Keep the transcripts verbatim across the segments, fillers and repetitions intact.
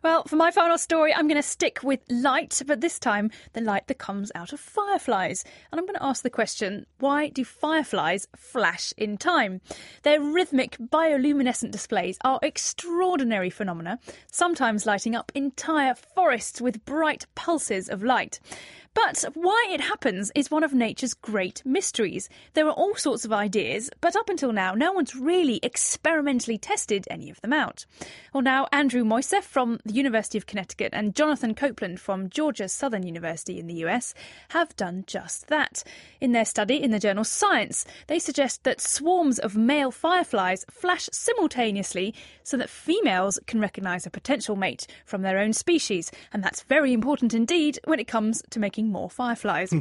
Well, for my final story, I'm going to stick with light, but this time the light that comes out of fireflies. And I'm going to ask the question, why do fireflies flash in time? Their rhythmic bioluminescent displays are extraordinary phenomena, sometimes lighting up entire forests with bright pulses of light. But why it happens is one of nature's great mysteries. There are all sorts of ideas, but up until now, no one's really experimentally tested any of them out. Well, now, Andrew Moiseff from the University of Connecticut and Jonathan Copeland from Georgia Southern University in the U S have done just that. In their study in the journal Science, they suggest that swarms of male fireflies flash simultaneously so that females can recognise a potential mate from their own species. And that's very important indeed when it comes to making more fireflies.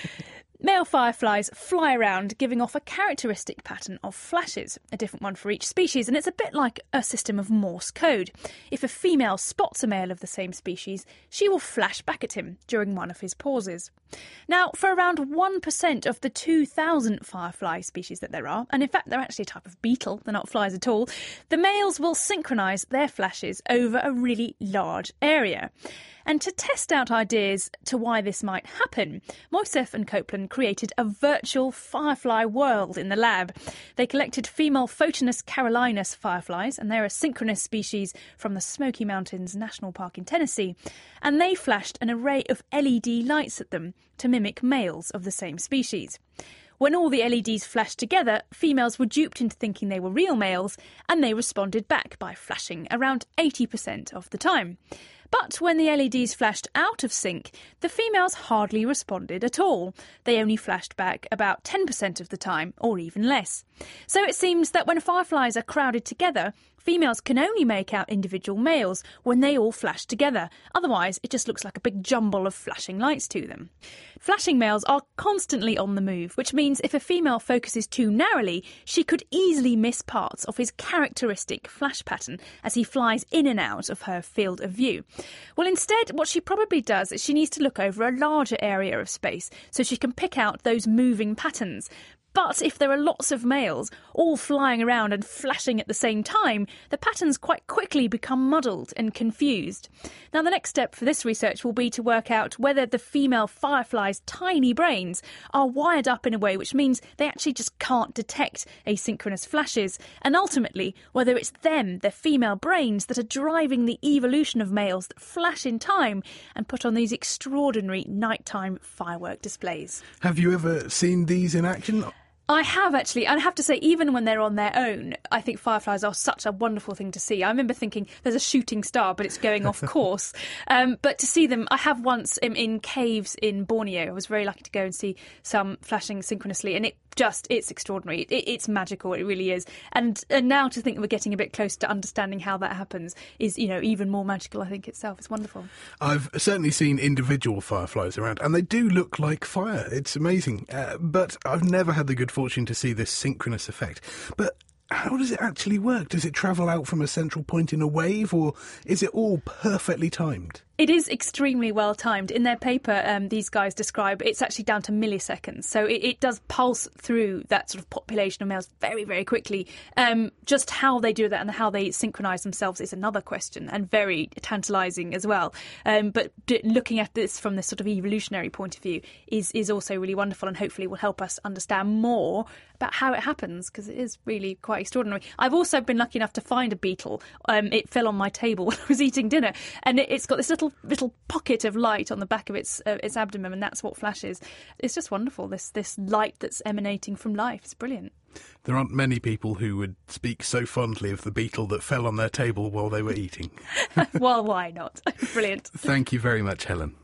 Male fireflies fly around, giving off a characteristic pattern of flashes, a different one for each species, and it's a bit like a system of Morse code. If a female spots a male of the same species, she will flash back at him during one of his pauses. Now, for around one percent of the two thousand firefly species that there are, and in fact they're actually a type of beetle, they're not flies at all, the males will synchronise their flashes over a really large area. And to test out ideas to why this might happen, Moiseff and Copeland created a virtual firefly world in the lab. They collected female Photinus carolinus fireflies, and they're a synchronous species from the Smoky Mountains National Park in Tennessee, and they flashed an array of L E D lights at them to mimic males of the same species. When all the L E Ds flashed together, females were duped into thinking they were real males, and they responded back by flashing around eighty percent of the time. But when the L E Ds flashed out of sync, the females hardly responded at all. They only flashed back about ten percent of the time, or even less. So it seems that when fireflies are crowded together, females can only make out individual males when they all flash together. Otherwise, it just looks like a big jumble of flashing lights to them. Flashing males are constantly on the move, which means if a female focuses too narrowly, she could easily miss parts of his characteristic flash pattern as he flies in and out of her field of view. Well, instead, what she probably does is she needs to look over a larger area of space so she can pick out those moving patterns. But if there are lots of males all flying around and flashing at the same time, the patterns quite quickly become muddled and confused. Now, the next step for this research will be to work out whether the female firefly's tiny brains are wired up in a way which means they actually just can't detect asynchronous flashes, and ultimately whether it's them, their female brains, that are driving the evolution of males that flash in time and put on these extraordinary nighttime firework displays. Have you ever seen these in action? I have, actually. I have to say, even when they're on their own, I think fireflies are such a wonderful thing to see. I remember thinking, there's a shooting star, but it's going off course. Um, but to see them, I have once in, in caves in Borneo. I was very lucky to go and see some flashing synchronously, and it just, it's extraordinary. It, it's magical, it really is. And, and now to think that we're getting a bit closer to understanding how that happens is, you know, even more magical, I think, itself. It's wonderful. I've certainly seen individual fireflies around, and they do look like fire. It's amazing. Uh, but I've never had the good fortune to see this synchronous effect. But how does it actually work? Does it travel out from a central point in a wave, or is it all perfectly timed? It is extremely well timed. In their paper, um, these guys describe it's actually down to milliseconds. So it, it does pulse through that sort of population of males very, very quickly. Um, just how they do that and how they synchronise themselves is another question, and very tantalising as well. Um, but d- looking at this from this sort of evolutionary point of view is, is also really wonderful, and hopefully will help us understand more about how it happens, because it is really quite extraordinary. I've also been lucky enough to find a beetle. Um, it fell on my table when I was eating dinner, and it, it's got this little little pocket of light on the back of its uh, its abdomen, and that's what flashes. It's just wonderful, this this light that's emanating from life. It's brilliant. There aren't many people who would speak so fondly of the beetle that fell on their table while they were eating. Well, why not? Brilliant. Thank you very much, Helen.